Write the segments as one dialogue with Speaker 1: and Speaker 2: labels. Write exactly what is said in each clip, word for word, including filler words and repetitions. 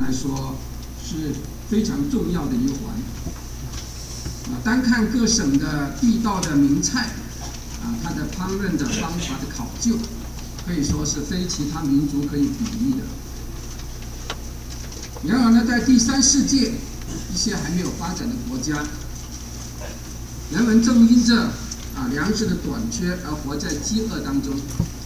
Speaker 1: 来说是非常重要的一环。啊，单看各省的地道的名菜，啊，它的烹饪的方法的考究，可以说是非其他民族可以比拟的。然而呢，在第三世界一些还没有发展的国家，人们正因着啊粮食的短缺而活在饥饿当中。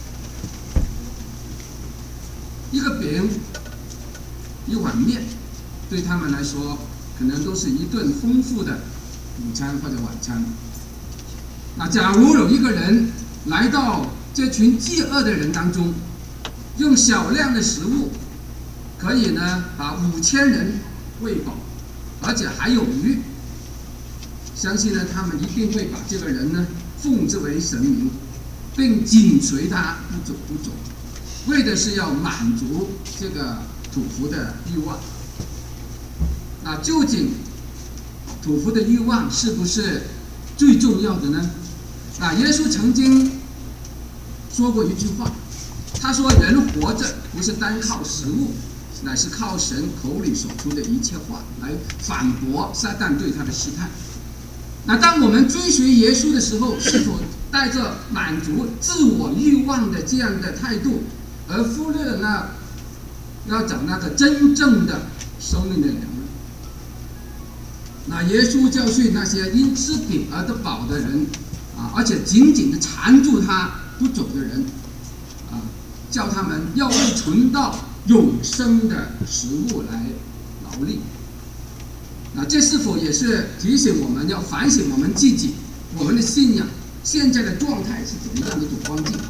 Speaker 1: 一个饼，一碗面，对他们来说，可能都是一顿丰富的午餐或者晚餐。那假如有一个人来到这群饥饿的人当中，用少量的食物，可以呢把五千人喂饱，而且还有余，相信呢他们一定会把这个人呢奉之为神明，并紧随他不走不走，为的是要满足这个土福的欲望。那究竟土福的欲望是不是最重要的呢？啊，耶稣曾经说过一句话，他说：“人活着不是单靠食物，乃是靠神口里所出的一切话来反驳撒旦对他的试探。”那当我们追随耶稣的时候，是否带着满足自我欲望的这样的态度，而忽略了那要找那个真正的生命的粮呢？那耶稣教训那些因吃饼而得饱的人啊，而且紧紧地缠住他不走的人啊，叫他们要为存到永生的食物来劳力。那这是否也是提醒我们要反省我们自己，我们的信仰现在的状态是怎么样的一种光景？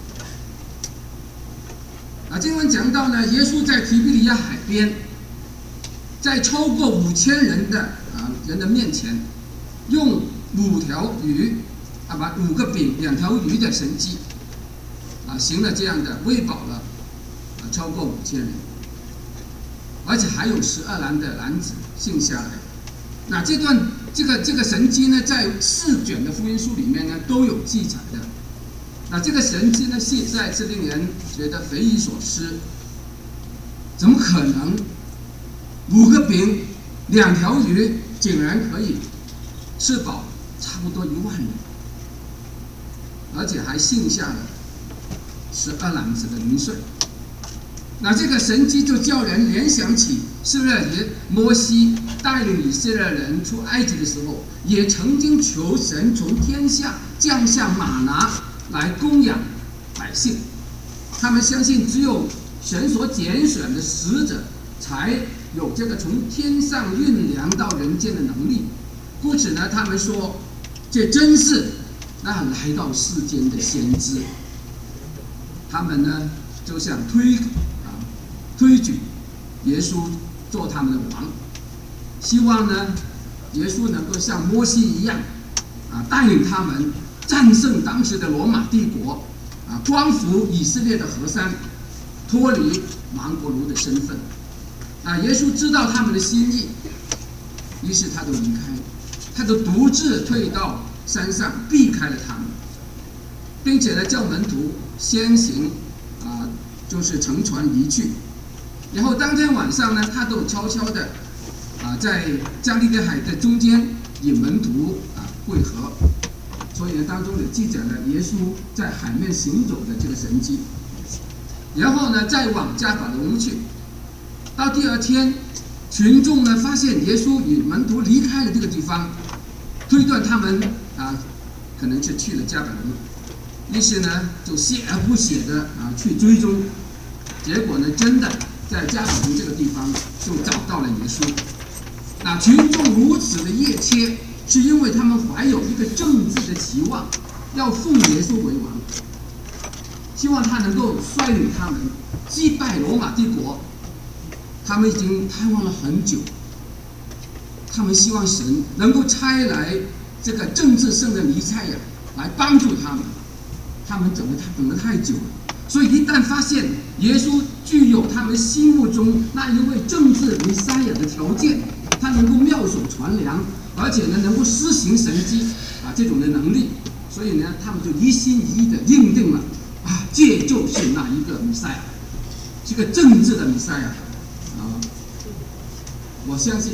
Speaker 1: 啊，经文讲到呢，耶稣在提比利亚海边，在超过五千人的啊人的面前，用五条鱼啊，把五个饼两条鱼的神迹啊，行了这样的喂饱了啊超过五千人，而且还有十二篮的篮子剩下来。那这段这个这个神迹呢，在四卷的福音书里面呢都有记载的。那这个神迹呢，现在是令人觉得匪夷所思，怎么可能五个饼两条鱼竟然可以吃饱差不多一万人，而且还剩下了十二篮子的零碎。那这个神迹就叫人联想起，是不是也摩西带领以色列人出埃及的时候，也曾经求神从天下降下玛拿来供养百姓？他们相信只有神所拣选的使者才有这个从天上运粮到人间的能力，故此呢，他们说这真是那来到世间的先知。他们呢就想推啊推举耶稣做他们的王，希望呢耶稣能够像摩西一样啊带领他们战胜当时的罗马帝国啊，光复以色列的河山，脱离亡国奴的身份。啊，耶稣知道他们的心意，于是他就离开，他就独自退到山上避开了他们，并且呢叫门徒先行啊，就是乘船离去。然后当天晚上呢，他都悄悄的啊在加利利海的中间与门徒啊会合。所以呢，当中有记载了耶稣在海面行走的这个神迹。然后呢，再往加法龙去。到第二天，群众呢发现耶稣与门徒离开了这个地方，推断他们啊可能是去了加百农，于是呢就锲而不舍的啊去追踪，结果呢真的在加百农这个地方就找到了耶稣。那群众如此的热切，是因为他们怀有一个政治的期望，要奉耶稣为王，希望他能够率领他们击败罗马帝国。他们已经盼望了很久，他们希望神能够差来这个政治上的弥赛亚来帮助他们，他们等了他等了太久了，所以一旦发现耶稣具有他们心目中那一位政治弥赛亚的条件，他能够妙手传粮，而且呢能够施行神迹啊这种的能力，所以呢他们就一心一意的认定了啊，这就是那一个弥赛亚，是个政治的弥赛亚。 我相信，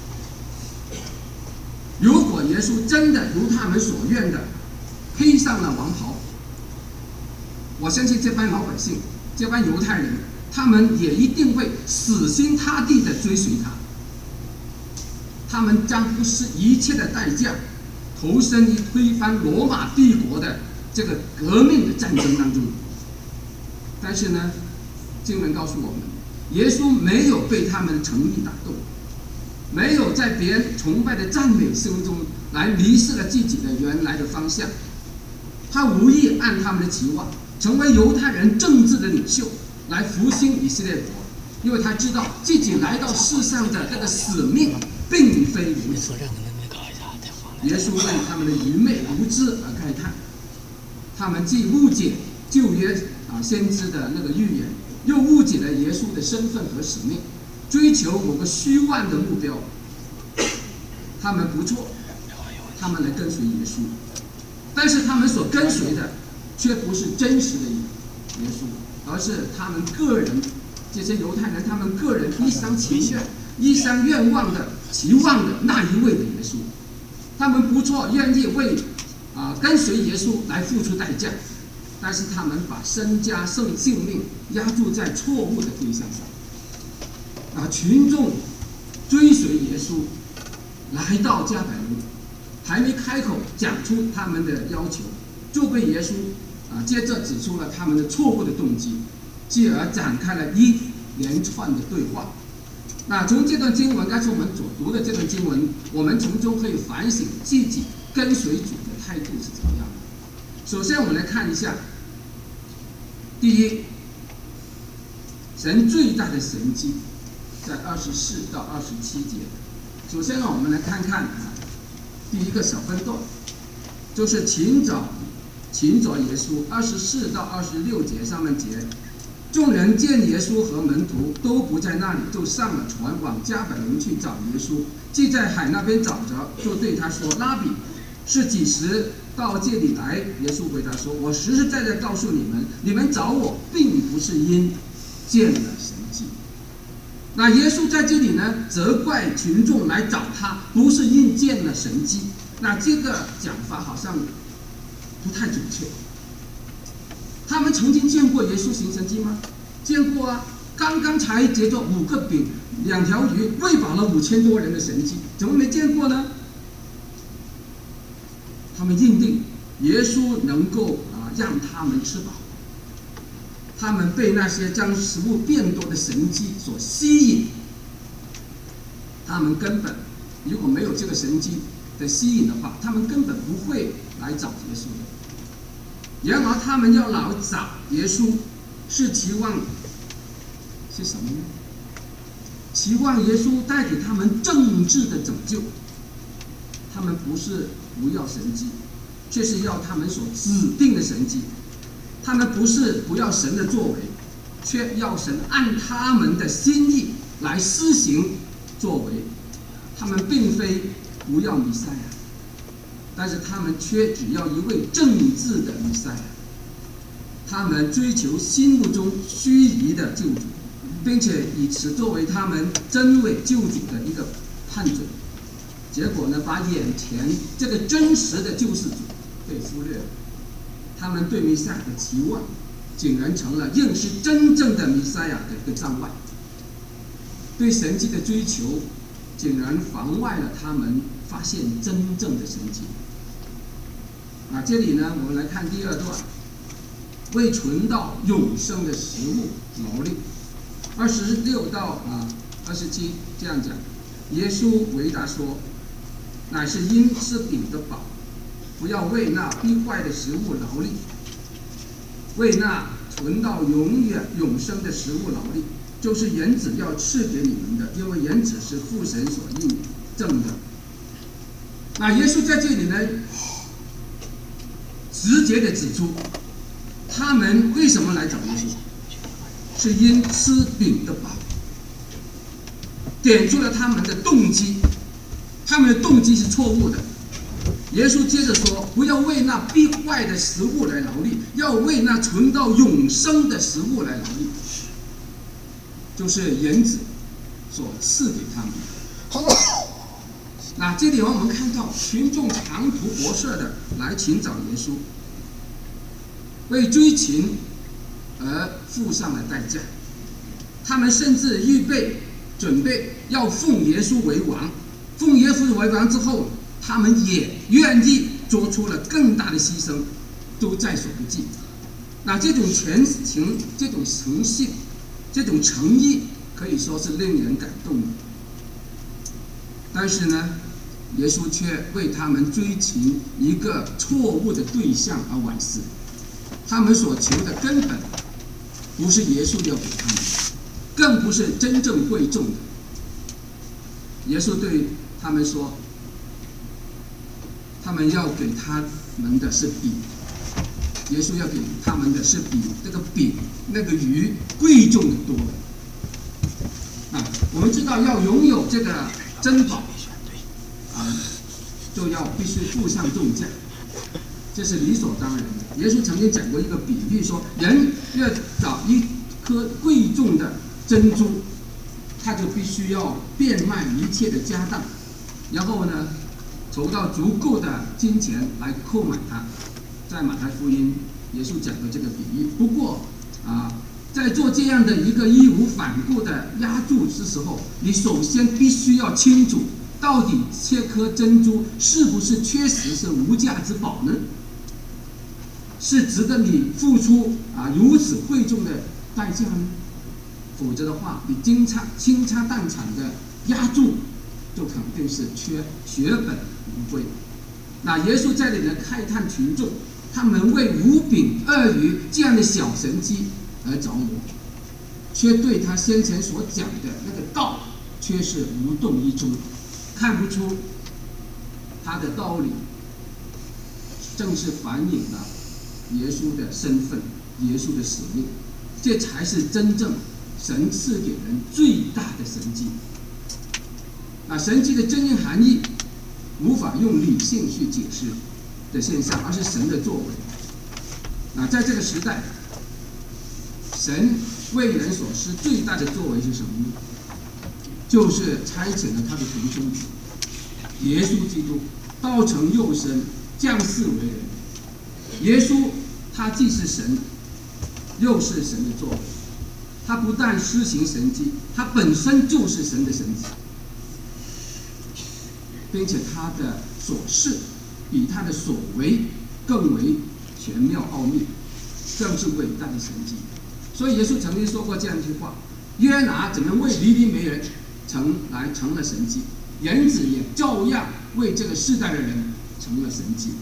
Speaker 1: 如果耶稣真的如他们所愿的披上了王袍，我相信这班老百姓，这班犹太人，他们也一定会死心塌地的追随他。他们将不惜一切的代价，投身于推翻罗马帝国的这个革命的战争当中。但是呢，经文告诉我们，耶稣没有被他们的诚意打动，没有在别人崇拜的赞美声中来迷失了自己的原来的方向。他无意按他们的期望成为犹太人政治的领袖，来复兴以色列国，因为他知道自己来到世上的这个使命并非如此。耶稣为他们的愚昧无知而慨叹，他们既误解旧约啊先知的那个预言，又误解了耶稣的身份和使命，追求某个虚幻的目标。他们不错，他们来跟随耶稣，但是他们所跟随的却不是真实的耶稣，而是他们个人，这些犹太人他们个人一厢情愿、一厢愿望的期望的那一位的耶稣。他们不错，愿意为啊跟随耶稣来付出代价，但是他们把身家性性命押注在错误的对象上。啊，群众追随耶稣来到迦百农，还没开口讲出他们的要求，就被耶稣啊接着指出了他们的错误的动机，继而展开了一连串的对话。那从这段经文，刚才我们所读的这段经文，我们从中可以反省自己跟随主的态度是怎么样的。首先，我们来看一下，第一，神最大的神迹，在二十四到二十七节。首先呢，我们来看看啊，第一个小分段，就是寻找寻找耶稣，二十四到二十六节上半节。众人见耶稣和门徒都不在那里，就上了船往迦百农去找耶稣。既在海那边找着，就对他说：“拉比，是几时到这里来？”耶稣回答说：“我实实在在告诉你们，你们找我，并不是因见了神迹。”那耶稣在这里呢，责怪群众来找他，不是因见了神迹。那这个讲法好像不太准确。他们曾经见过耶稣行神迹吗？见过啊！刚刚才结着五个饼、两条鱼，喂饱了五千多人的神迹，怎么没见过呢？他们认定耶稣能够啊让他们吃饱，他们被那些将食物变多的神迹所吸引，他们根本如果没有这个神迹的吸引的话，他们根本不会来找耶稣的。然而，他们要来找耶稣，是期望是什么呢？期望耶稣带给他们政治的拯救。他们不是不要神迹，却是要他们所指定的神迹。他们不是不要神的作为，却要神按他们的心意来施行作为。他们并非不要弥赛亚，但是他们却只要一位政治的弥赛亚。他们追求心目中虚拟的救主，并且以此作为他们真伪救主的一个判准。结果呢，把眼前这个真实的救世主被忽略了。他们对弥赛亚的期望，竟然成了认识真正的弥赛亚的一个障碍。对神迹的追求，竟然妨碍了他们发现真正的神迹。啊，这里呢，我们来看第二段，为存到永生的食物劳力。二十六到啊二十七这样讲，耶稣回答说：“乃是因吃饼的饱，不要为那必坏的食物劳力，为那存到永远永生的食物劳力，就是人子要赐给你们的，因为人子是父神所印证的。”那耶稣在这里呢，直接的指出，他们为什么来找耶稣，是因吃饼的饱，点出了他们的动机，他们的动机是错误的。耶稣接着说：“不要为那必坏的食物来劳力，要为那存到永生的食物来劳力。”就是人子所赐给他们的。那这里我们看到群众长途跋涉的来寻找耶稣，为追寻而付上了代价。他们甚至预备准备要奉耶稣为王，奉耶稣为王之后，他们也愿意做出了更大的牺牲，都在所不计。那这种全情、这种诚信、这种诚意，可以说是令人感动的。但是呢，耶稣却为他们追寻一个错误的对象而惋惜。他们所求的根本不是耶稣要给他们，更不是真正贵重的。耶稣对他们说，他们要给他们的是饼，耶稣要给他们的是比这个饼那个鱼贵重的多了。啊，我们知道要拥有这个珍宝，啊，就要必须付上重价，这是理所当然的。耶稣曾经讲过一个比喻，说人要找一颗贵重的珍珠，他就必须要变卖一切的家当，然后呢，筹到足够的金钱来购买它。在马太福音，耶稣讲的这个比喻。不过啊，在做这样的一个义无反顾的押注之时候，你首先必须要清楚，到底这颗珍珠是不是确实是无价之宝呢？是值得你付出啊如此贵重的代价呢？否则的话，你经差倾家荡产的押注，就肯定是缺血本无归。那耶稣在这里呢慨叹群众，他们为五饼二鱼这样的小神迹而着魔，却对他先前所讲的那个道却是无动于衷，看不出他的道理，正是反映了耶稣的身份、耶稣的使命，这才是真正神赐给人最大的神迹。那神迹的真正含义，无法用理性去解释的现象，而是神的作为。那在这个时代，神为人所施最大的作为是什么呢？就是差遣了他的独生子耶稣基督，道成肉身，降世为人。耶稣他既是神，又是神的作为。他不但施行神迹，他本身就是神的神迹，并且他的所事比他的所为更为玄妙奥秘，更是伟大的神迹。所以耶稣曾经说过这样一句话：约拿怎么为尼尼微人成来成了神迹，人子也照样为这个世代的人成了神迹。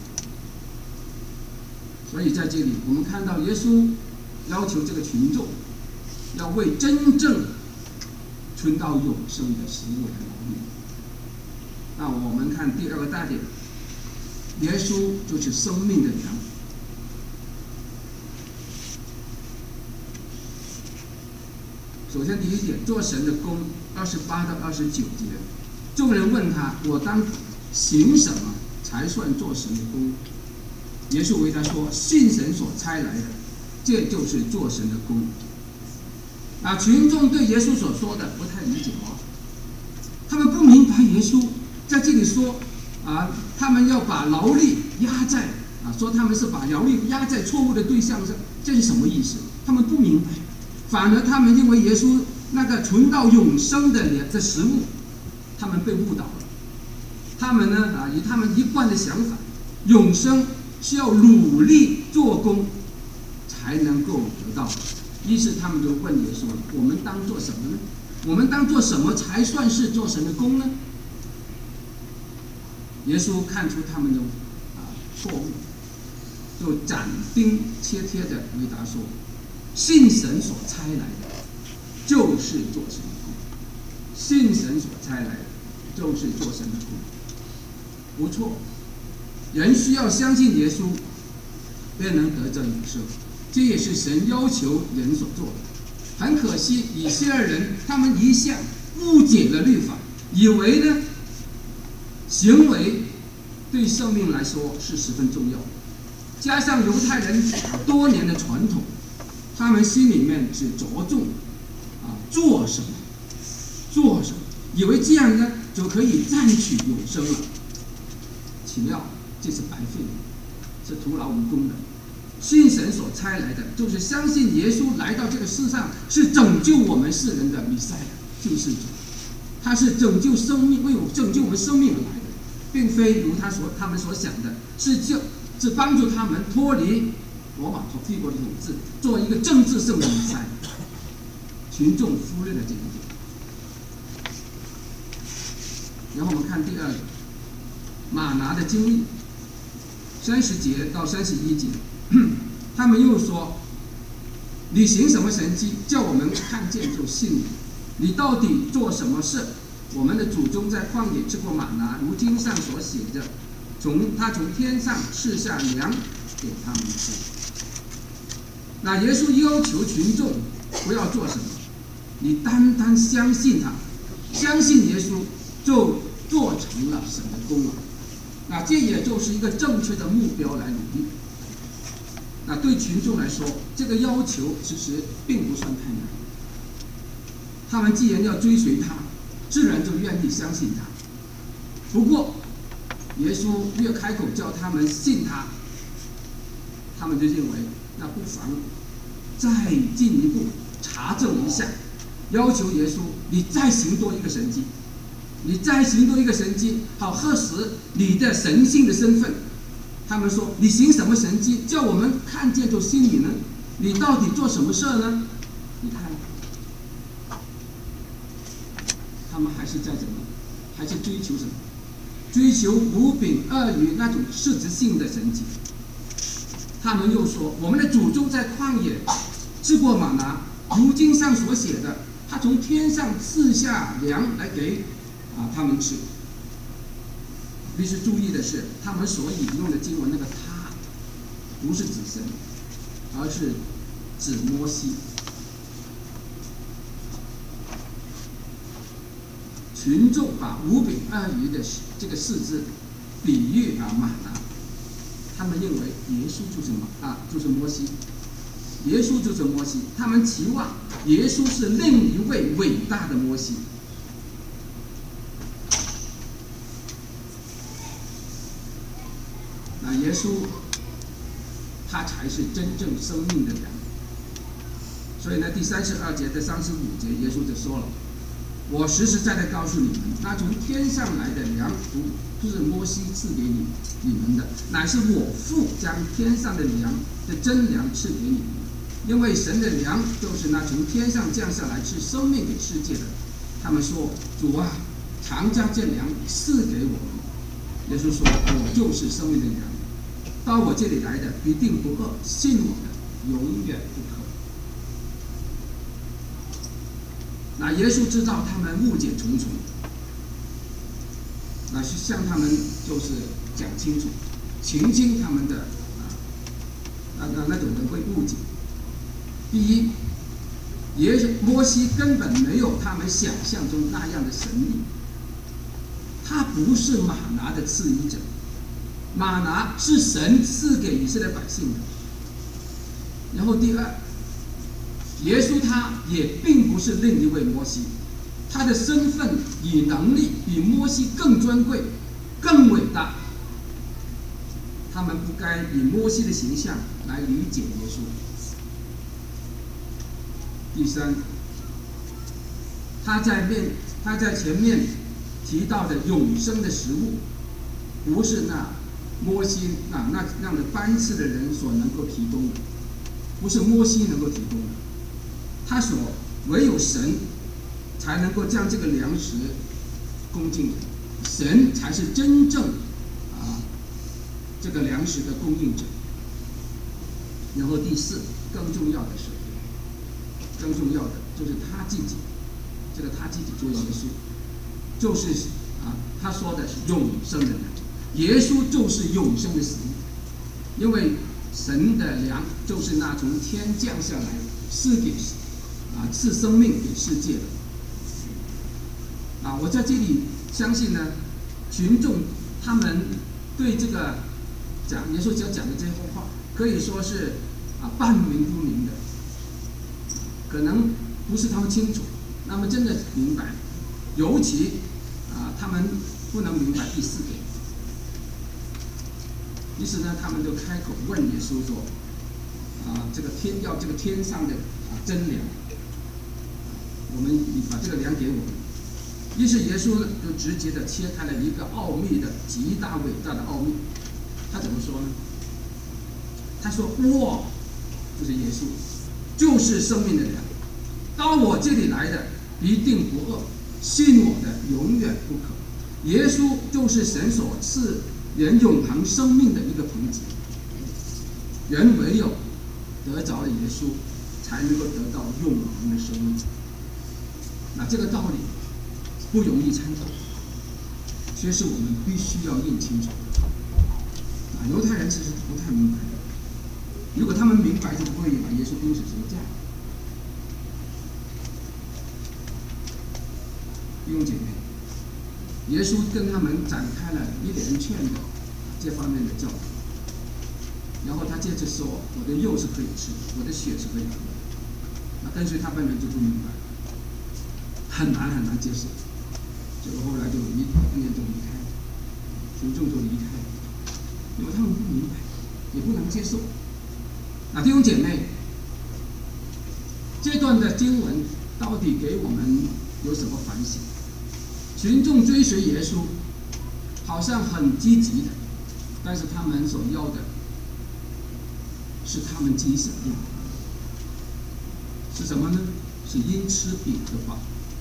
Speaker 1: 所以在这里我们看到耶稣要求这个群众要为真正存到永生的食物来劳力。那我们看第二个大点，耶稣就是生命的粮。首先第一点，做神的工，二十八到二十九节，众人问他：我当行什么才算做神的工？耶稣回答说：信神所差来的，这就是做神的工。啊，群众对耶稣所说的不太理解哦，他们不明白耶稣在这里说啊，他们要把劳力压在啊，说他们是把劳力压在错误的对象上，这是什么意思？他们不明白，反而他们认为耶稣那个存到永生的的食物，他们被误导了。他们呢啊，以他们一贯的想法，永生是要努力做工才能够得到。于是他们就问耶稣：我们当做什么呢？我们当做什么才算是做神的工呢？耶稣看出他们的啊错误，就斩钉截铁的回答说：信神所差来的，就是做神的工。信神所差来的，就是做神的工。不错，人需要相信耶稣，便能得着永生。这也是神要求人所做的。很可惜，以色列人他们一向误解了律法，以为呢行为对生命来说是十分重要的。加上犹太人多年的传统，他们心里面只着重啊做什么， 做什么，以为这样呢就可以占取永生了。岂料这是白费的，是徒劳无功的。信神所差来的，就是相信耶稣来到这个世上是拯救我们世人的弥赛亚救世主，他是拯救生命，为我拯救我们生命而来的，并非如他所他们所想的，是就只帮助他们脱离罗马帝国的统治，做一个政治性的弥赛亚。群众忽略了这一点。然后我们看第二个马拿的经历，三十节到三十一节，他们又说：“你行什么神迹，叫我们看见就信你？你到底做什么事？我们的祖宗在旷野吃过马拿，如经上所写着，从他从天上赐下粮给他们吃。”那耶稣要求群众不要做什么，你单单相信他，相信耶稣，就做成了神的功劳。那这也就是一个正确的目标来努力。那对群众来说，这个要求其实并不算太难。他们既然要追随他，自然就愿意相信他。不过，耶稣越开口叫他们信他，他们就认为那不妨再进一步查证一下，要求耶稣你再行多一个神迹，你再行多一个神迹，好核实你的神性的身份。他们说：“你行什么神迹，叫我们看见就信你呢？你到底做什么事呢？”你看，他们还是在怎么，还是追求什么？追求五饼二鱼那种实质性的神迹。他们又说：“我们的祖宗在旷野吃过玛拿，如经上所写的，他从天上赐下粮来给啊他们吃。”必须注意的是，他们所引用的经文那个他，不是指神，而是指摩西。群众把五饼二鱼的这个事字比喻啊玛拿，他们认为耶稣就是马啊就是摩西，耶稣就是摩西，他们期望耶稣是另一位伟大的摩西。那耶稣他才是真正生命的粮。所以呢，第三十二节的三十五节，耶稣就说了：“我实实在在告诉你们，那从天上来的粮，不是摩西赐给你你们的，乃是我父将天上的粮的真粮赐给你们。因为神的粮就是那从天上降下来赐生命给世界的。”他们说：“主啊，常将这粮赐给我们。”耶稣说：“我就是生命的粮，到我这里来的必定不饿，信我的永远不渴。”那耶稣知道他们误解重重，那是向他们就是讲清楚，澄清他们的啊那那那种人会误解。第一，耶摩西根本没有他们想象中那样的神力，他不是玛拿的赐予者，玛拿是神赐给以色列百姓的。然后第二，耶稣他也并不是另一位摩西，他的身份与能力比摩西更尊贵、更伟大。他们不该以摩西的形象来理解耶稣。第三，他在面他在前面提到的永生的食物，不是那摩西啊那那样的班次的人所能够提供的，不是摩西能够提供的。他所唯有神才能够将这个粮食供进来，神才是真正啊这个粮食的供应者。然后第四，更重要的是，更重要的就是他自己，这个他自己做耶稣，就是啊他说的是永生的粮，耶稣就是永生的食物，因为神的粮就是那从天降下来赐给啊赐生命给世界的。啊，我在这里相信呢，群众他们对这个讲耶稣所讲的这些话，可以说是啊半明不明的，可能不是他们清楚，那么真的明白， 尤其啊，他们不能明白第四点。于是呢，他们就开口问耶稣说：“啊，这个天要这个天上的啊真粮，我们你把这个粮给我们。”于是耶稣呢，就直接的切开了一个奥秘的极大伟大的奥秘。他怎么说呢？他说：“我就是耶稣，就是生命的粮。到我这里来的一定不饿，信我的永远不渴。”耶稣就是神所赐人永恒生命的一个凭据。人唯有得着了耶稣，才能够得到永恒的生命。那这个道理不容易参透，却是我们必须要认清楚。啊，犹太人其实不太明白，如果他们明白，就不会把耶稣钉死十字架。弟兄姐妹，耶稣跟他们展开了一连串的这方面的教导，然后他接着说：“我的肉是可以吃，我的血是可以喝的。”那跟随他们人就不明白，很难很难接受。结果后来就一一年就离开了，群众就离开了，因为他们不明白，也不能接受。那弟兄姐妹，这段的经文到底给我们有什么反省？群众追随耶稣，好像很积极的，但是他们所要的是他们自己想要的，是什么呢？是因吃饼的饱。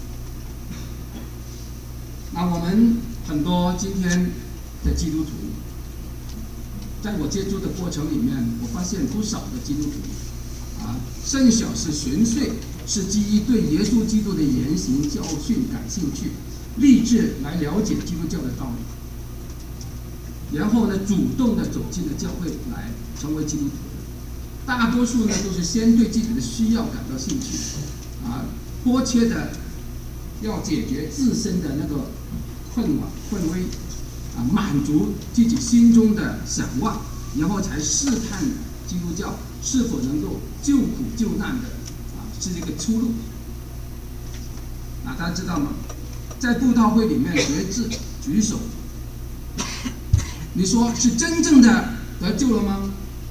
Speaker 1: 那我们很多今天的基督徒，在我接触的过程里面，我发现不少的基督徒啊，甚小是纯粹是基于对耶稣基督的言行教训感兴趣，立志来了解基督教的道理，然后呢，主动的走进了教会来成为基督徒。大多数呢都是先对自己的需要感到兴趣，啊，迫切的要解决自身的那个困扰困危，啊，满足自己心中的想望，然后才试探基督教是否能够救苦救难的啊，是一个出路。啊，大家知道吗？在布道会里面决志举手，你说是真正的得救了吗？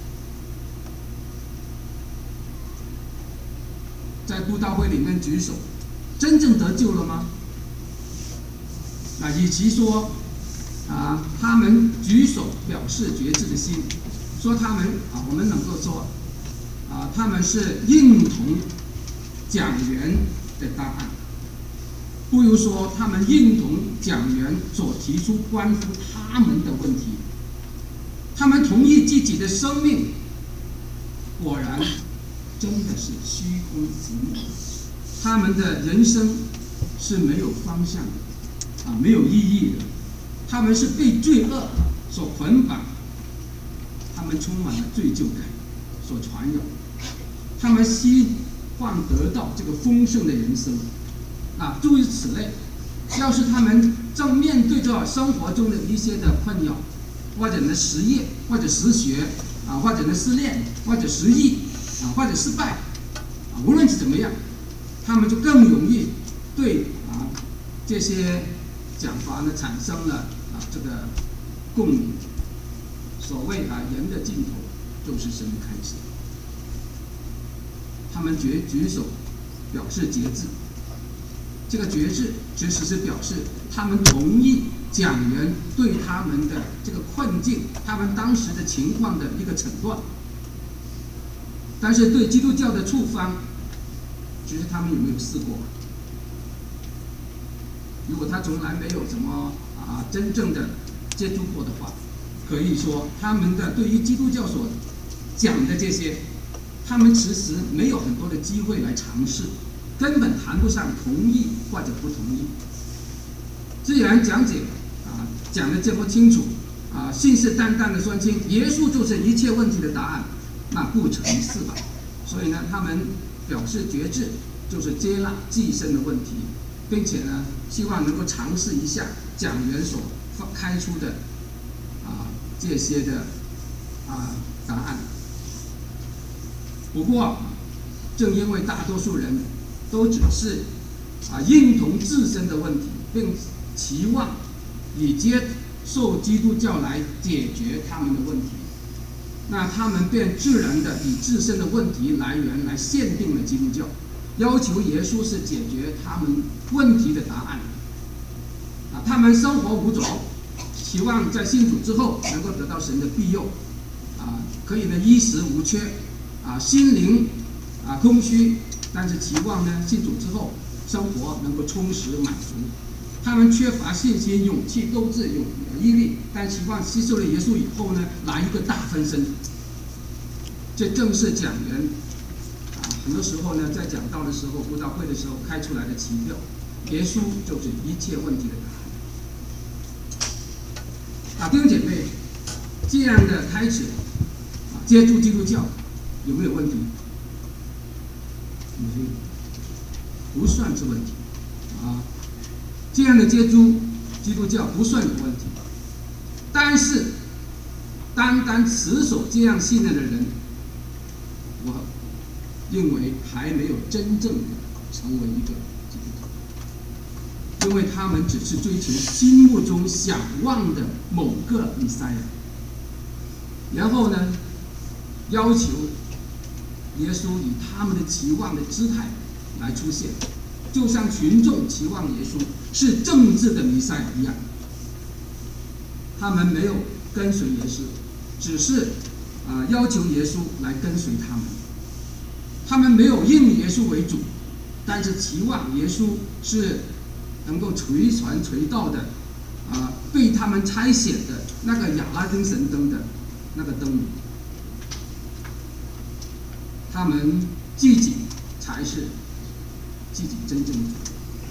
Speaker 1: 在布道会里面举手，真正得救了吗？啊，与其说啊，他们举手表示决志的心，说他们啊，我们能够说啊，他们是认同讲员的答案，不如说他们认同讲员所提出关乎他们的问题，他们同意自己的生命果然真的是虚空浮木，他们的人生是没有方向的，啊，没有意义的，他们是被罪恶所捆绑，他们充满了罪疚感所缠绕，他们希望得到这个丰盛的人生，啊，诸如此类。要是他们正面对着生活中的一些的困扰，或者呢失业，或者失学，啊，或者呢失恋，或者失忆，啊，或者失败，啊，无论是怎么样，他们就更容易对啊这些讲法呢产生了啊这个共鸣。所谓啊人的尽头就是神的开始。他们举举手表示节制，这个节制其实是表示他们同意讲员对他们的这个困境、他们当时的情况的一个诊断。但是对基督教的处方，其实他们有没有试过？如果他从来没有什么啊真正的接触过的话，可以说他们的对于基督教所讲的这些，他们其实没有很多的机会来尝试，根本谈不上同意或者不同意。既然讲解啊讲得这么清楚，啊信誓旦旦的说清耶稣就是一切问题的答案，那不成是吧？所以呢，他们表示决志，就是接纳自身的问题，并且呢，希望能够尝试一下讲员所开出的啊这些的啊答案。不过，正因为大多数人都只是啊认同自身的问题， 并期望以接受基督教来解决他们的问题，那他们便自然的以自身的问题来源来限定了基督教，要求耶稣是解决他们问题的答案。啊，他们生活无着，期望在信主之后能够得到神的庇佑，啊，可以呢衣食无缺，啊，心灵啊空虚，但是期望呢信主之后生活能够充实满足。他们缺乏信心、勇气、斗志、有毅力，但期望接受了耶稣以后呢，来一个大翻身。这正是讲员啊，很多时候呢，在讲道的时候、布道会的时候开出来的期票。耶稣就是一切问题的答案。啊，弟兄姐妹，这样的开始啊，接触基督教有没有问题？不算是问题啊。这样的接触基督教不算有问题，但是单单持守这样信念的人，我认为还没有真正的成为一个基督徒，因为他们只是追求心目中想望的某个弥赛亚，然后呢，要求耶稣以他们的期望的姿态来出现，就像群众期望耶稣是政治的弥赛亚一样。他们没有跟随耶稣，只是啊、呃、要求耶稣来跟随他们。他们没有认耶稣为主，但是期望耶稣是能够垂传垂道的啊、呃、被他们差遣的那个亚拉丁神灯的那个灯谜。他们自己才是自己真正的主。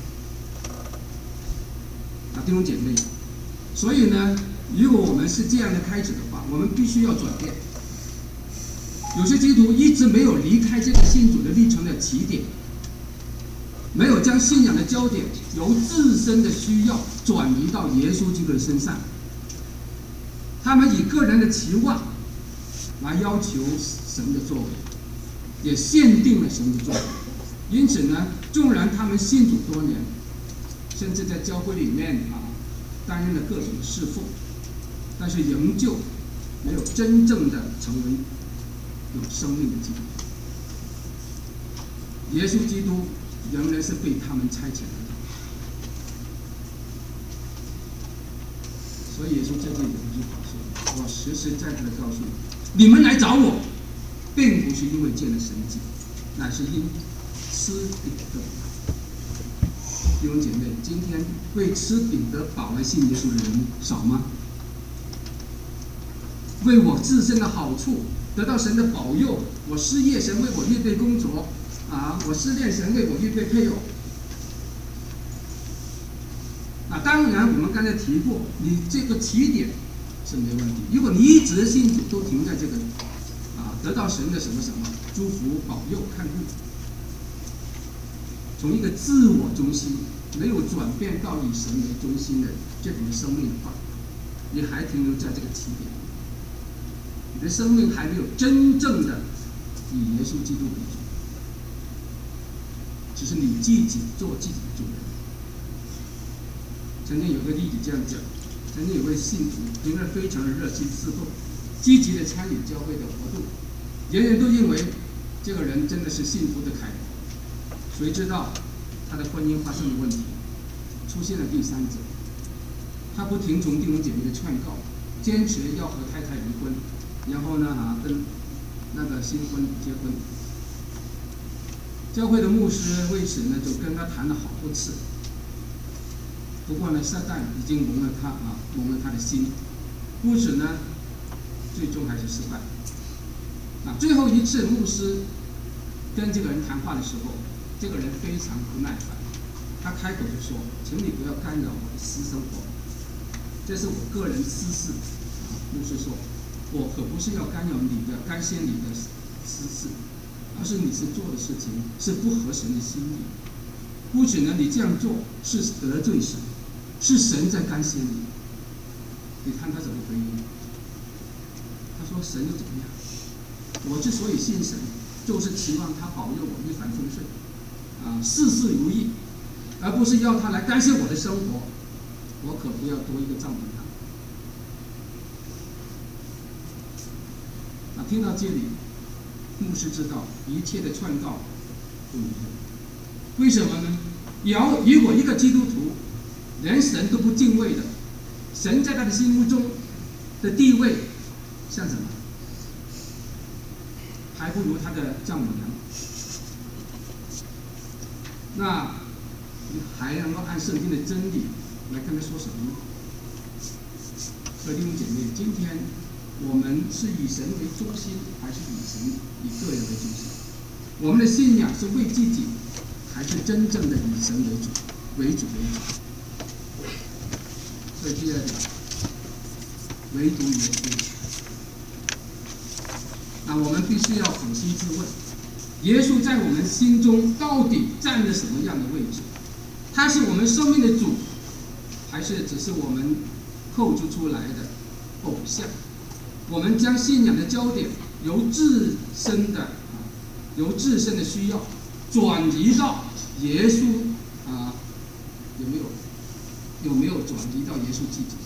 Speaker 1: 啊，弟兄姐妹，所以呢，如果我们是这样的开始的话，我们必须要转变。有些基督徒一直没有离开这个信主的历程的起点，没有将信仰的焦点由自身的需要转移到耶稣基督的身上。他们以个人的期望来要求神的作为，也限定了神的作为。因此呢，纵然他们信主多年，甚至在教会里面啊担任了各种的侍奉，但是仍旧没有真正的成为有生命的基督徒。耶稣基督仍然是被他们差遣的。所以耶稣在这里有一句话说：“我实实在在的告诉你，你们来找我，并不是因为见了神迹，乃是因吃饼得饱。”弟兄姐妹，今天为吃饼得饱来信耶稣的人少吗？为我自身的好处得到神的保佑，我失业，神为我预备工作啊，我失恋，神为我预备配偶。啊，当然我们刚才提过，你这个起点是没问题。如果你一直信主都停在这个啊，得到神的什么什么祝福、保佑、看顾，从一个自我中心没有转变到以神为中心的这种生命的话，你还停留在这个起点，你的生命还没有真正的以耶稣基督为主，只是你自己做自己的主人。曾经有个例子这样讲，曾经有位信徒因为非常的热心侍奉，积极的参与教会的活动，人人都认为这个人真的是幸福的楷模。谁知道他的婚姻发生了问题，出现了第三者。他不听从弟兄姐妹的劝告，坚持要和太太离婚，然后呢啊跟那个新婚结婚。教会的牧师为此呢就跟他谈了好多次。不过呢，撒旦已经蒙了他啊，蒙了他的心，故此呢，最终还是失败。啊，最后一次牧师跟这个人谈话的时候，这个人非常不耐烦，他开口就说：“请你不要干扰我的私生活，这是我个人私事。”啊，牧师说：“我可不是要干扰你的、干涉你的私事，而是你是做的事情是不合神的心意。故此呢，你这样做是得罪神。”是神在干涉你，你看他怎么回应？他说：“神又怎么样？我之所以信神，就是期望他保佑我一帆风顺，啊，事事如意。 而不是要他来干涉我的生活，我可不要多一个丈母娘。啊，听到这里，牧师知道一切的劝告不有用。为什么呢？有如果一个基督徒连神都不敬畏的，神在他的心目中的地位像什么？还不如他的丈母娘。那你还能够按圣经的真理来跟他说什么呢？所以弟兄姐妹，今天我们是以神为中心，还是以神以个人为中心？我们的信仰是为自己，还是真正的以神为主、为主为主？所以第二点，唯独耶稣。那我们必须要扪心自问：耶稣在我们心中到底占了什么样的位置？他是我们生命的主，还是只是我们构筑出来的偶像？我们将信仰的焦点由自身的啊，由自身的需要转移到耶稣啊，有没有？有没有转移到耶稣自己？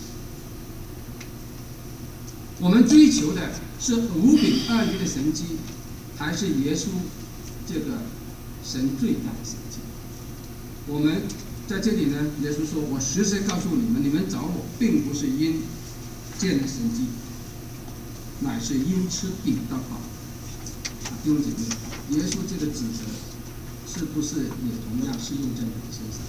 Speaker 1: 我们追求的是五饼二鱼的神迹，还是耶稣这个神最大的神迹？我们在这里呢，耶稣说：“我实实告诉你们，你们找我，并不是因见了神迹，乃是因吃饼的饱。”弟兄姐妹，耶稣这个指责，是不是也同样适用在你的身上？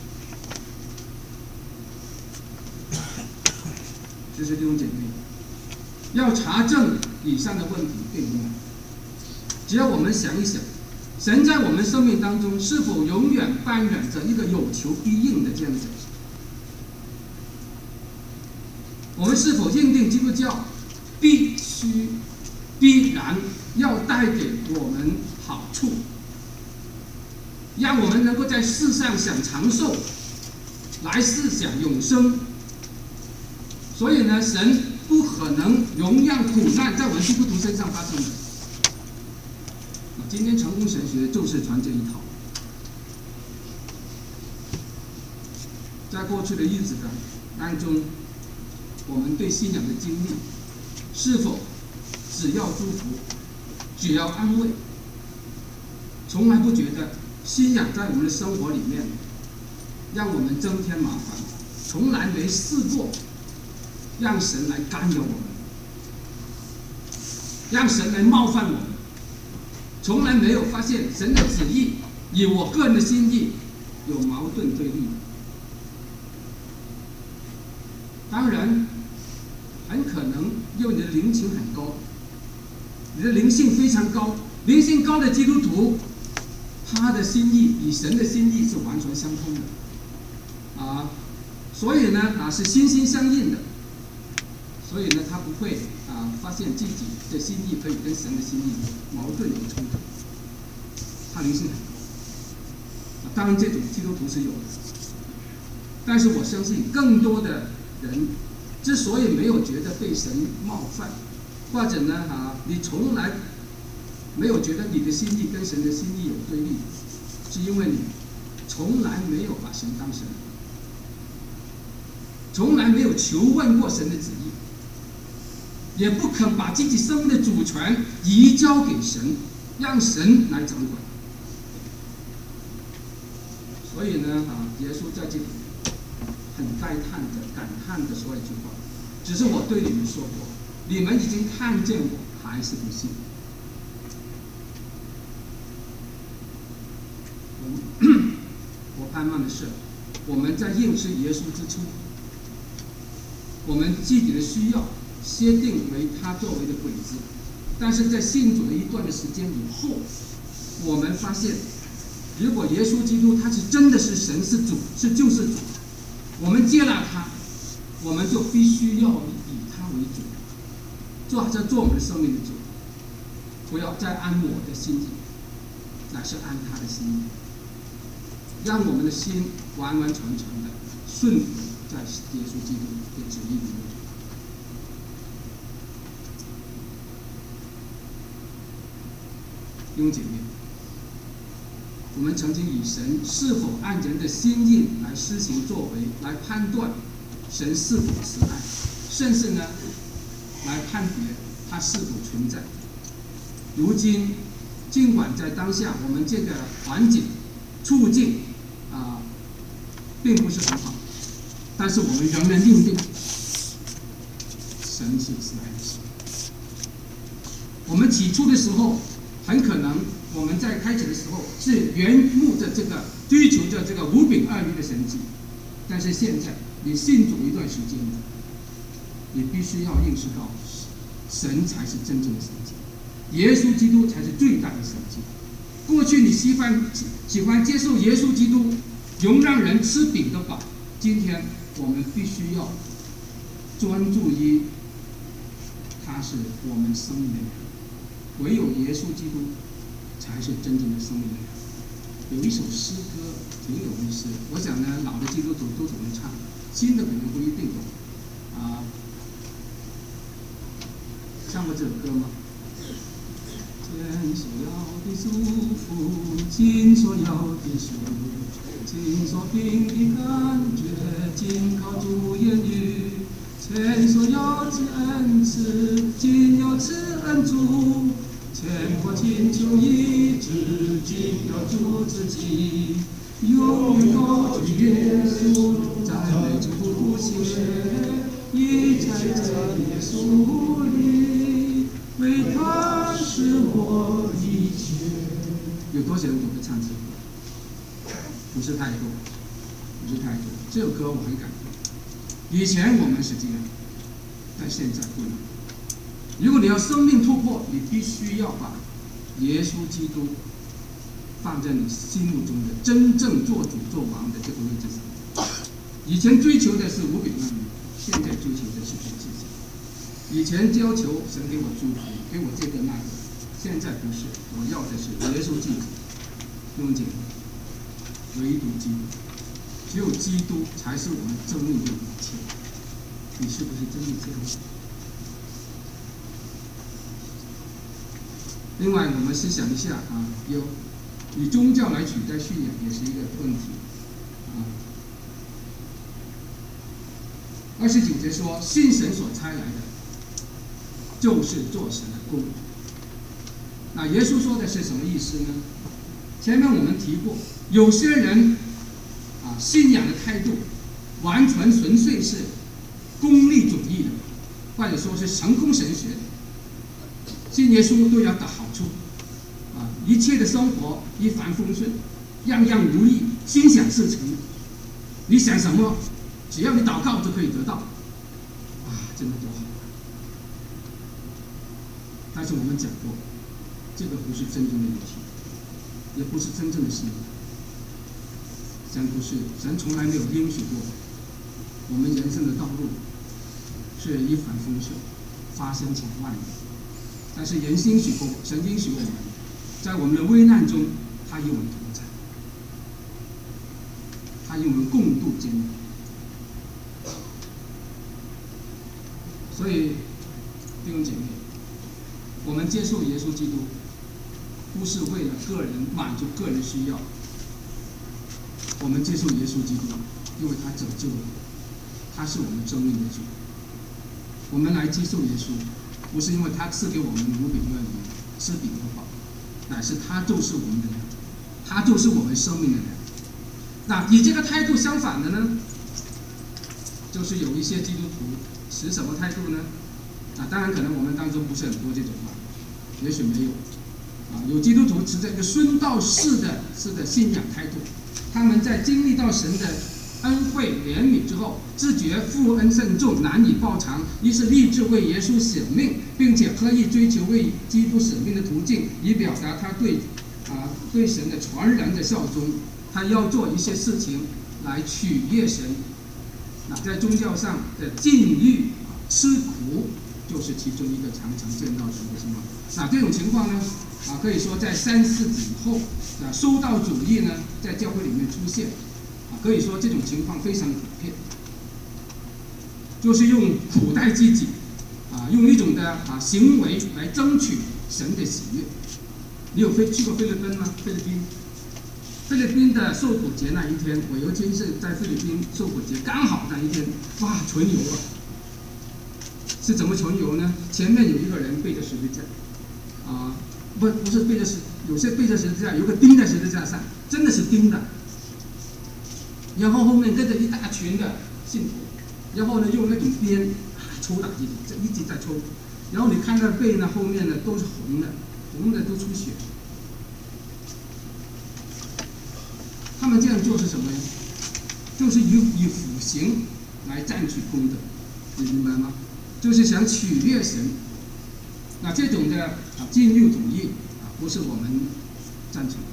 Speaker 1: 这是弟兄姐妹，要查证以上的问题并不难，只要我们想一想，神在我们生命当中是否永远扮演着一个有求必应的这样的角色？我们是否认定基督教必须、必然要带给我们好处，让我们能够在世上享长寿，来世享永生？所以呢，神不可能容让苦难在我们基督徒身上发生的。今天成功神学就是传这一套。在过去的日子的当中，我们对信仰的经历，是否只要祝福，只要安慰，从来不觉得信仰在我们的生活里面让我们增添麻烦，从来没试过让神来干扰我们，让神来冒犯我们，从来没有发现神的旨意与我个人的心意有矛盾对立。当然，很可能因为你的灵情很高，你的灵性非常高，灵性高的基督徒，他的心意与神的心意是完全相通的，啊，所以呢啊是心心相印的。所以呢，他不会啊发现自己的心意可以跟神的心意矛盾有冲突，他灵性很高。啊，当然这种基督徒是有的，但是我相信更多的人之所以没有觉得被神冒犯，或者呢啊你从来没有觉得你的心意跟神的心意有对立，是因为你从来没有把神当神，从来没有求问过神的旨意，也不肯把自己生命的主权移交给神，让神来掌管。所以呢，啊，耶稣在这里很慨叹的、感叹的说一句话：“只是我对你们说过，你们已经看见我，还是不信。”我盼望的是，我们在认识耶稣之初，我们自己的需要设定为他作为的轨迹，但是在信主的一段的时间以后，我们发现，如果耶稣基督他是真的是神是主是救世主，我们接纳他，我们就必须要以他为主，做在做我们的生命的主，不要再按我的心意，乃是按他的心意，让我们的心完完全全的顺服在耶稣基督的旨意里面。弟兄姐妹， 我们曾经以神是否按人的心意来施行作为，来判断神是否慈爱，甚至呢，来判别他是否存在。如今，尽管在当下我们这个环境、处境啊、呃，并不是很好，但是我们仍然认定神是慈爱的神。我们起初的时候，很可能我们在开始的时候是缘慕着这个追求着这个五饼二鱼的神迹，但是现在你信主一段时间了，你必须要认识到，神才是真正的神迹，耶稣基督才是最大的神迹。过去你喜欢喜欢接受耶稣基督，容让人吃饼的法，今天我们必须要专注于他是我们生命的粮，唯有耶稣基督才是真正的生命的粮。有一首诗歌挺有意思，我想呢，老的基督徒都怎么唱，新的可能不一定懂啊。唱过这首歌吗？天所要的祝福，今所要的书，今所凭的感觉，今靠主言语。前所要之恩赐，今要赐恩主。前过请求医治，今要主自己。永远高举耶稣，在每处不歇，一在这耶稣里，为他是我一切。有多少人懂得唱这首歌？不是太多，不是太多。这首歌我很感动。以前我们是这样，但现在不能。如果你要生命突破，你必须要把耶稣基督放在你心目中的真正做主做王的这个位置上。以前追求的是五饼二鱼，现在追求的是全世界。以前要求神给我祝福，给我这个那个，现在不是，我要的是耶稣基督。用简唯独基督。只有基督才是我们生命的一切，你是不是真的这样？另外，我们思想一下啊，有以宗教来取代信仰也是一个问题啊。二十九节说，信神所差来的，就是做神的工。那耶稣说的是什么意思呢？前面我们提过，有些人啊，信仰的态度完全纯粹是功利主义的，或者说是成功神学的。信耶稣都要得好处，啊，一切的生活一帆风顺，样样如意，心想事成。你想什么，只要你祷告就可以得到，啊，真的多好！但是我们讲过，这个不是真正的理性，也不是真正的信仰。神不是，神从来没有应许过我们人生的道路是一帆风顺，发生千万的。但是人应许过，神应许我们，在我们的危难中，他与我们同在，他与我们共度艰难。所以弟兄姐妹，我们接受耶稣基督，不是为了个人满足个人需要。我们接受耶稣基督，因为他拯救了我们，他是我们生命的主。我们来接受耶稣，不是因为他赐给我们五饼二鱼吃饼的饱，乃是他就是我们的粮，他就是我们生命的粮。那以这个态度相反的呢，就是有一些基督徒持什么态度呢？啊，当然可能我们当中不是很多这种啊，也许没有啊，有基督徒持着一个殉道式的式的信仰态度。他们在经历到神的恩惠怜悯之后，自觉负恩甚重，难以报偿，于是立志为耶稣舍命，并且刻意追求为基督舍命的途径，以表达他对啊对神的全然的效忠。他要做一些事情来取悦神。那在宗教上的禁欲、吃苦，就是其中一个常常见到的情况。那这种情况呢？啊，可以说在三世纪以后，啊，修道主义呢在教会里面出现，啊，可以说这种情况非常普遍，就是用苦待自己，啊，用一种的啊行为来争取神的喜悦。你有飞去过菲律宾吗？菲律宾菲律宾的受苦节那一天，我有一天是在菲律宾受苦节，刚好那一天，哇，纯油啊！是怎么纯油呢？前面有一个人背着十字架，啊、呃，不不是背着十，有些背着十字架，有个钉在十字架上，真的是钉的。然后后面跟着一大群的信徒，然后呢用那种鞭抽打自己，这一直在抽。然后你看那背呢，后面呢都是红的，红的都出血。他们这样做是什么呢？就是以以苦行来占取功德，你明白吗？就是想取悦神。那这种的啊禁欲主义啊，不是我们赞成。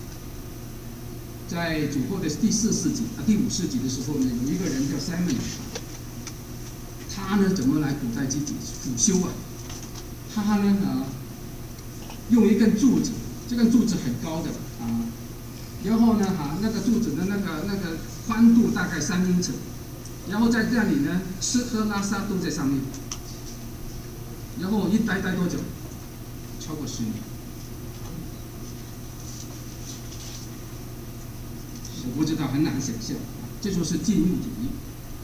Speaker 1: 在主后的第四世纪啊第五世纪的时候呢，有一个人叫 Simon， 他呢怎么来苦待自己苦修啊？他呢啊用一根柱子，这根柱子很高的啊。然后呢，哈、啊，那个柱子的那个那个宽度大概三英尺，然后在这里呢，吃喝拉撒都在上面。然后一待待多久？超过十年。我不知道，很难想象，这就是禁欲主义。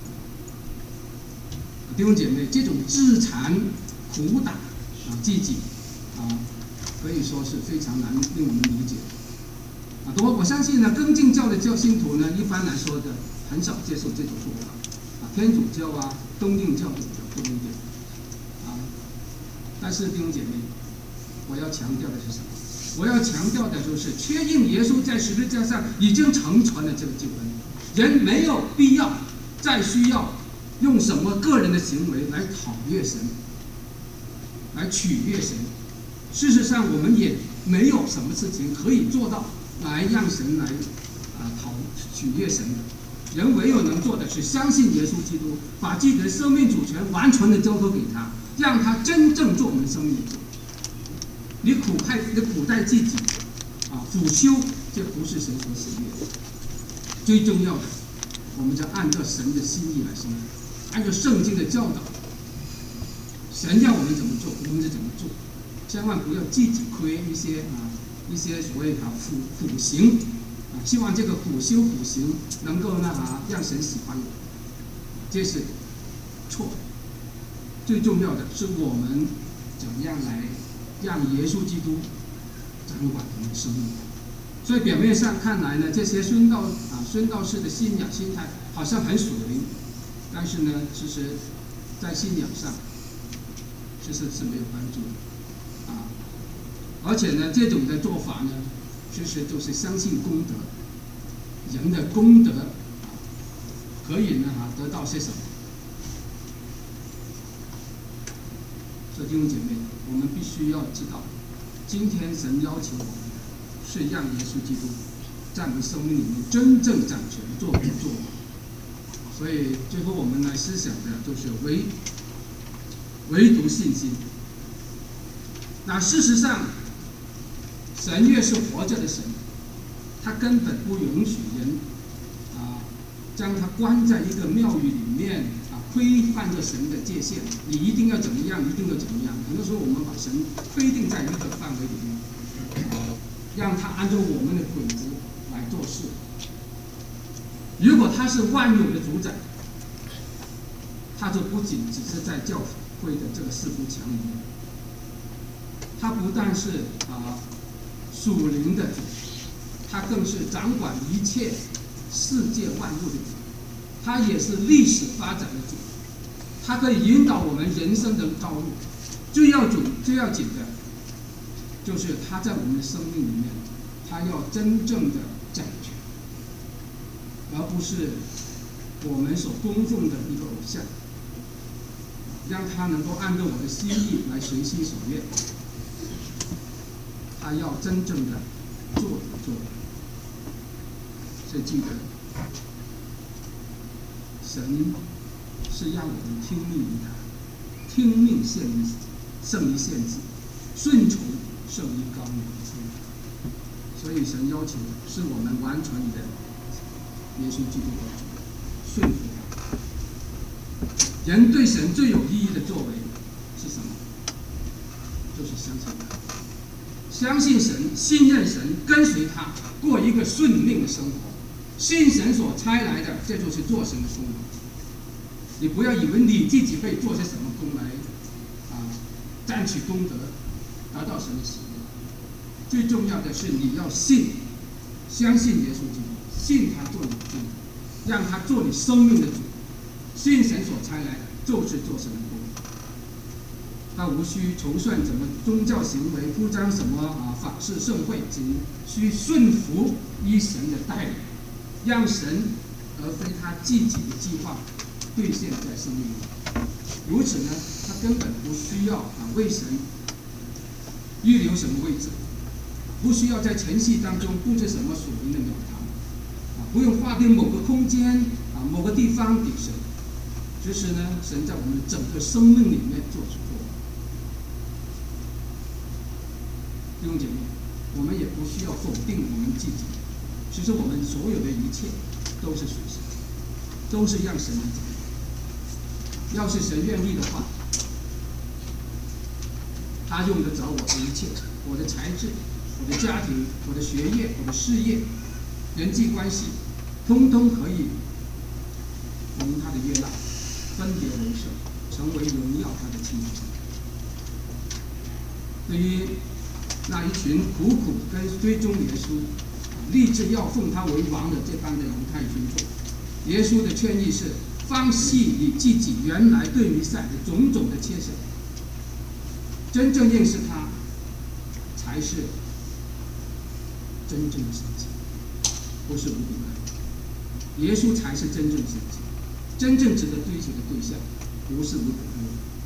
Speaker 1: 弟兄姐妹，这种自残、苦打啊自己啊，可以说是非常难令我们理解。啊，我我相信呢，更进教的教信徒呢，一般来说的很少接受这种做法，啊，天主教啊、东正教的比较多一点，啊，但是弟兄姐妹，我要强调的是什么？我要强调的就是，确认耶稣在十字架上已经成全了这个救恩，人没有必要再需要用什么个人的行为来讨悦神，来取悦神。事实上，我们也没有什么事情可以做到来让神来啊讨取悦神的。人唯有能做的是相信耶稣基督，把自己的生命主权完全的交托给他，让他真正做我们生命的主。你苦害你苦待自己啊，苦修，这不是神所喜悦的。最重要的，我们就按照神的心意来生活，按照圣经的教导，神要我们怎么做，我们就怎么做。千万不要自己create一些啊一些所谓啊苦苦行啊，希望这个苦修苦行能够呢啊让神喜欢我，这是错的。最重要的是我们怎样来让耶稣基督掌管我们的生命。所以表面上看来呢，这些宣道啊宣道士的信仰心态好像很属灵，但是呢，其实在信仰上其实是没有帮助的。啊，而且呢，这种的做法呢，其实就是相信功德，人的功德啊，可以呢啊得到些什么？所以弟兄姐妹，我们必须要知道，今天神要求我们的是让耶稣基督在我们生命里面真正掌权，做主做王。所以最后我们来思想的就是唯唯独信心。那事实上，神越是活着的神，他根本不允许人啊将他关在一个庙宇里面啊，规范着神的界限。你一定要怎么样，一定要怎么样。很多时候我们把神规定在一个范围里面，啊、让他按照我们的轨迹来做事。如果他是万有的主宰，他就不仅只是在教会的这个四幅墙里面。他不但是啊属灵的主，他更是掌管一切世界万物的主，他也是历史发展的主，他可以引导我们人生的道路。最要紧最要紧的，就是他在我们的生命里面，他要真正的掌权，而不是我们所供奉的一个偶像，让他能够按照我的心意来随心所愿。他要真正的做主做人，所以记得，神是让我们听命于他，听命胜于胜于献祭，顺从胜于高明的称。所以神要求是我们完全的耶稣基督的顺服他。人对神最有意义的作为是什么？就是相信他。 相信神，信任神，跟随他，过一个顺命的生活。信神所差来的，这就是做神的工人。你不要以为你自己会做些什么工来啊，占取功德，达到神的喜悦。最重要的是你要信，相信耶稣基督，信他做你的主，让他做你生命的主。信神所差来的，就是做神的工人。他无需筹算什么宗教行为，铺张什么啊法事盛会，只需顺服依神的带领，让神而非他自己的计划兑现在生命里。如此呢，他根本不需要啊为神预留什么位置，不需要在程序当中布置什么属灵的庙堂，啊不用划定某个空间啊某个地方给神。只是呢，神在我们的整个生命里面做主。弟兄姐妹，我们也不需要否定我们自己。其实我们所有的一切都是属神，都是让神来掌管。要是神愿意的话，他用得着我的一切，我的才智、我的家庭、我的学业、我的事业、人际关系，通通可以蒙他的悦纳，分别为圣，成为荣耀他的器皿。对于那一群苦苦跟追踪耶稣、立志要奉他为王的这帮的犹太群众，耶稣的劝议是：放弃你自己原来对弥赛的种种的切想，真正认识他，才是真正的神迹，不是无比爱。耶稣才是真正神迹，真正值得追求的对象，不是无比爱，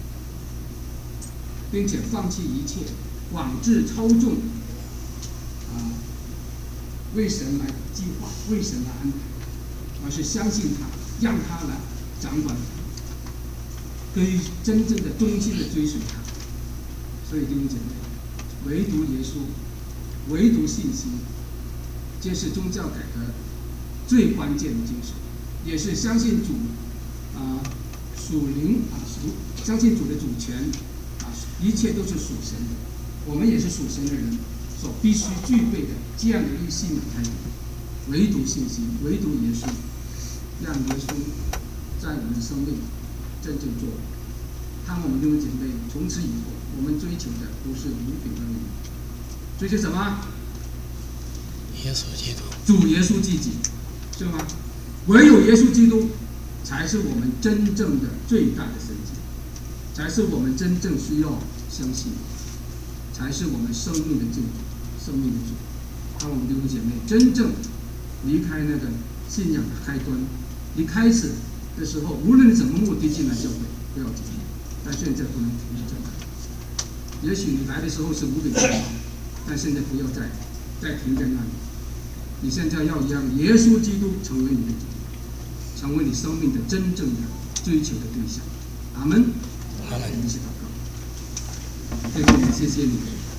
Speaker 1: 并且放弃一切。广志操纵，啊，为神来计划，为神来安排，而是相信他，让他来掌管，可以真正的忠心的追随他。所以弟兄姐妹，唯独耶稣，唯独信心，这是宗教改革最关键的精神，也是相信主啊属灵啊属相信主的主权啊，一切都是属神的。我们也是属神的人，所必须具备的这样的一个信仰态度，唯独信心，唯独耶稣，让耶稣在我们的生命真正作为。看我们弟兄姐妹，从此以后，我们追求的不是无品而已，追求什么？
Speaker 2: 耶稣基督，
Speaker 1: 主耶稣自己，是吗？唯有耶稣基督，才是我们真正的最大的神迹，才是我们真正需要相信的。才是我们生命的救主，生命的主。当我们弟兄姐妹真正离开那个信仰的开端，你开始的时候，无论你怎么目的进来教会，不要紧，但现在不能停在这里。也许你来的时候是无比的，但现在不要再再停在那里。你现在要让耶稣基督成为你的主，成为你生命的真正的追求的对象。阿门。
Speaker 2: 阿门。
Speaker 1: 我们一起祷告。谢谢你，谢谢你，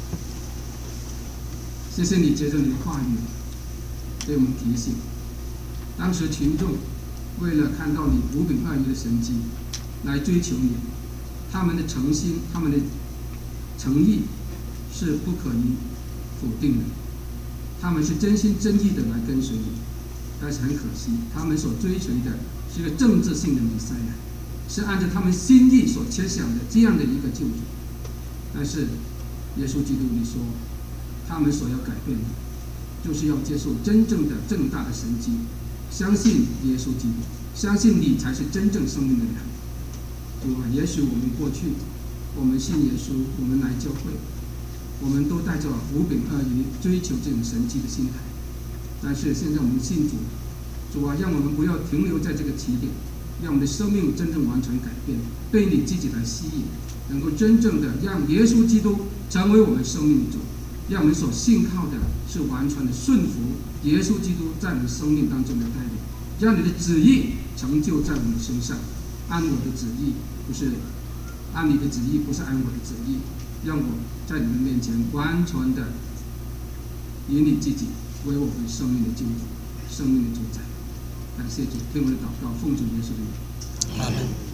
Speaker 1: 谢谢你，接着你的话语对我们提醒。当时群众为了看到你无柄二鱼的神迹来追求你，他们的诚心，他们的诚意是不可以否定的。他们是真心真意的来跟随你，但是很可惜，他们所追随的是一个政治性的弥赛亚，是按照他们心意所切想的这样的一个救主。但是耶稣基督你说，他们所要改变的，就是要接受真正的正大的神迹，相信耶稣基督，相信你才是真正生命的粮。主啊，也许我们过去，我们信耶稣，我们来教会，我们都带着无柄二鱼追求这种神迹的心态。但是现在我们信主，主啊，让我们不要停留在这个起点，让我们的生命真正完全改变，被你自己来吸引，能够真正的让耶稣基督成为我们生命的主，让我们所信靠的是完全的顺服耶稣基督在我们生命当中的带领，让你的旨意成就在我们身上。按我的旨意，不是按你的旨意，不是按我的旨意，让我在你们面前完全的以你自己为我们生命的救主，生命的主宰。感谢主，听我的祷告，奉主耶稣的名。
Speaker 2: 阿门。